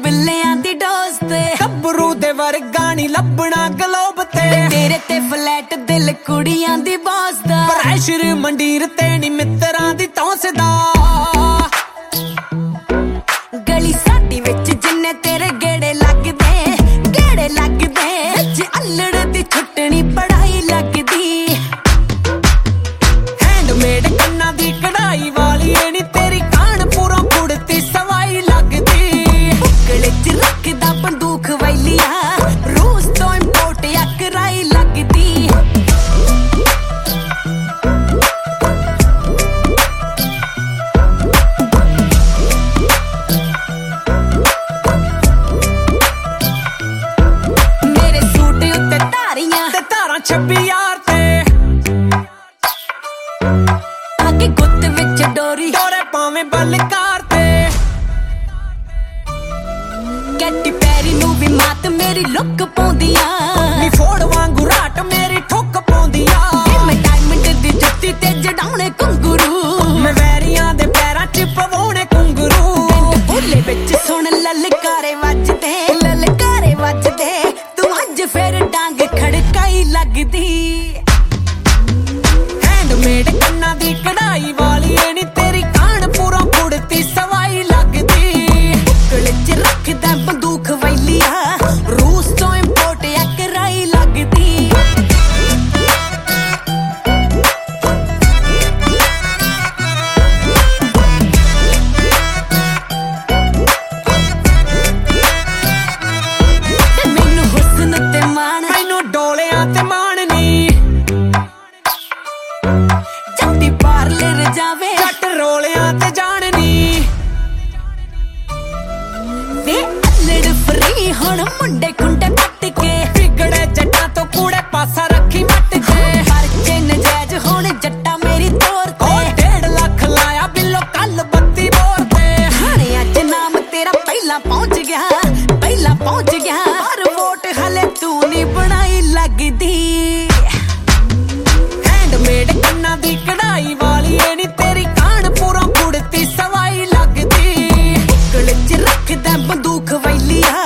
ਬਿੱਲਿਆਂ ਦੀ dose ਤੇ ਗੱਭਰੂ ਦੇ ਵਰਗਾ ਨੀ ਲੱਭਣਾ ਗਲੋਬ ਤੇ ਤੇਰੇ ਤੇ ਫਲੈਟ ਦਿਲ ਕੁੜੀਆਂ ਦੀ ਬਾਸ ਦਾ ਪ੍ਰੈਸ਼ਰ ਮੰਡੀਰ ਤੇ ਨੀ ਮਿੱਤਰਾਂ ਦੀ ਤੌਂਸਦਾ ਗਲੀ ਸਾਡੀ ਵਿੱਚ ਜਿੰਨੇ ਤੇਰੇ ਗੇੜੇ ਲੱਗਦੇ ਵਿੱਚ ਅਲੜ ਦੀ ਛੁੱਟਣੀ ਪੜਾਈ ਲੱਗਦੀ ਹੈਂਡਮੇਡ ਕੰਨਾਂ ਦੀ ਕਢਾਈ ਵਾਲੀ ਏ ਨੀ ਤੇਰੀ ਕਾਨਪੁਰੋਂ ਕੁੜਤੀ ਸਵਾਈ ਲੱਗਦੀ ਬੁੱਕਲੇ ਚ ਰੱਖਦਾ ਬੰਦੂਕ ਵੈਲੀਆਂ ਰੂਸ ਤੋਂ ਇੰਪੋਰਟ ਕਰਾਈ ਲੱਗਦੀ ਮੇਰੇ ਸੂਟ ਉੱਤੇ ਧਾਰੀਆਂ ਤੇ ਧਾਰਾਂ 26 ਤੇ ਆਗੇ ਗੁੱਤ ਵਿੱਚ ਡੋਰੀ ਡੋਰੇ ਪਾਵੇਂ ਬਲਕਾਰ ਤੇ ਕੈਟੀ ਪੈਰੀ ਨੂੰ ਵੀ ਮਾਤ ਮੇਰੀ ਲੁੱਕ ਪਾਉਂਦੀਆਂ ਨੀ ਫੋੜ ਵਾਂਗੂ ਰਾਟ ਮੇਰੀ ਠੁੱਕ ਪਾਉਂਦੀਆਂ ਮੈਂ ਡਾਇਮੰਡ ਦੀ ਜੁੱਤੀ ਤੇ ਜਡਾਉਣੇ ਘੁੰਗਰੂ ਮੈਂ ਵੈਰੀਆਂ ਦੇ ਪੈਰਾਂ 'ਚ ਪਵਾਉਣੇ ਘੁੰਗਰੂ ਬੋਲੇ ਵਿੱਚ ਸੁਣ ਲਲਕਾਰੇ ਵੱਜਦੇ ਤੂੰ ਅੱਜ ਫੇਰ ਡਾਂਗ ਖੜਕਾਈ ਲੱਗਦੀ ਹੈਂਡਮੇਡ ਕੰਨਾਂ ਦੀ ਕਢਾਈ ਵਾਲੀ ਏ ਨੀ ਤੇਰੀ ਕਾਨਪੁਰੋਂ ਕੁੜਤੀ ਸਵਾਈ ਲੱਗਦੀ ਬੁੱਕਲ ਚ ਰੱਖਦਾ ਬੰਦੂਕ ਵੈਲੀਆਂ ਰੂਸ ਤੋਂ ਇੰਪੋਰਟ ਕਰਾਈ ਲੱਗਦੀ ਮੈਨੂੰ ਹੁਸਨ ਤੇ ਮਾਣ ਮੈਨੂੰ ਡੋਲਿਆਂ ਤੇ ਮਾਣ ਨੀ ਜੱਟੀ ਪਾਰਲਰ ਜਾਵੇ ਜੱਟ ਰੋਲਿਆਂ ਤੇ ਜਾਣ ਨੀ ਵੇ ਅਲੜ ਫਰੀ ਹੁਣ ਮੁੰਡੇ ਖੁੰਡੇ ਪੱਟ ਕੇ ਵਿਗੜੇ ਜੱਟਾਂ ਤੋਂ ਕੂੜੇ ਪਾਸਾ ਰੱਖੀ ਮੱਟ ਕੇ ਪਰਚੇ ਨਜਾਇਜ਼ ਹੁਣ ਜੱਟਾ ਮੇਰੀ ਤੋਰ ਤੇ 1.5 ਲੱਖ ਲਾਇਆ ਬਿੱਲੋ ਕੱਲ 32 ਬੋਰ ਤੇ ਹਾਣੇ ਅੱਜ ਨਾਮ ਤੇਰਾ ਪਹਿਲਾਂ ਪਹੁੰਚ ਗਿਆ ਪਰ ਵੋਟ ਹਲੇ ਤੂੰ ਨਹੀਂ ਬਣਾਈ ਲੱਗਦੀ ਹੈਂਡਮੇਡ ਕੰਨਾਂ ਦੀ ਕਢਾਈ ਵਾਲੀ ਏ ਨੀ ਤੇਰੀ ਕਾਨਪੁਰੋਂ ਕੁੜਤੀ ਸਵਾਈ ਲੱਗਦੀ ਬੁੱਕਲ ਚ ਰੱਖਦਾ ਬੰਦੂਕ ਵੈਲੀਆਂ